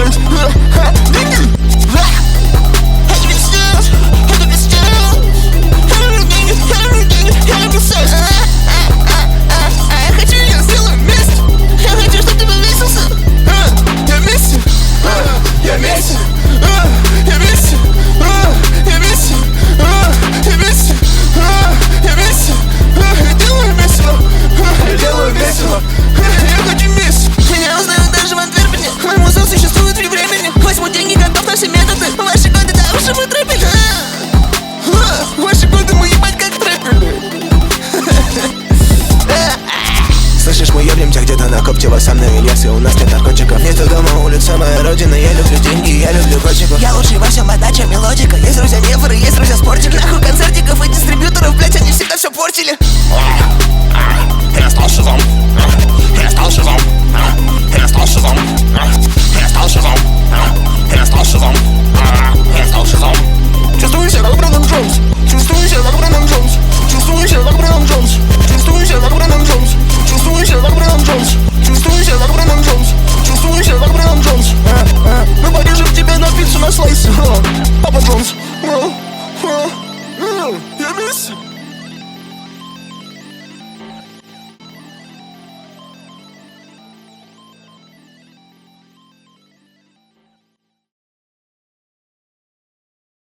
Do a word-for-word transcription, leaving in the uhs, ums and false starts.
блядь. Деньги. Это ведь секс, это ведь секс. Я люблю деньги, я люблю деньги, я люблю секс. Я хочу, я сделаю вместе. Я хочу, чтобы ты повесился. Я вместе, я вместе, я вместе, я вместе, я вместе, я вместе. Я делаю весело, я делаю весело. Я хочу вместе. Меня узнают даже в Антверпене. Мой музон существует в времени. Возьму деньги, готов на все методы. Ваши годы, да уж мы трэпили. Ваши годы мы ебать как трэпили. Слышишь, мы ебнемся где-то на Коптево, сам на Ильясе. У нас нет наркотиков, нету дома, улица моя родина. Я люблю деньги, я люблю котиков. Я лучший во всем, подача, мелодика. Есть друзья нефоры, есть друзья спортики. Нахуй концертиков и дистрибьюторов, блять, они всегда все портили. Я стал шизом, я стал шизом, я стал шизом, я стал шизом, я стал шизом, я стал шизом. Чувствую себя как Брэндон Джонс. Чувствую себя как Брэндон Джонс. Чувствую себя как Брэндон Джонс. Чувствую себя как Брэндон Джонс. Чувствую себя как Брэндон Джонс. Чувствую себя как Брэндон Джонс. Чувствую себя как Брэндон Джонс. Мы порежем тебя на пиццу на слайс. Папа Джонс. Я Месси.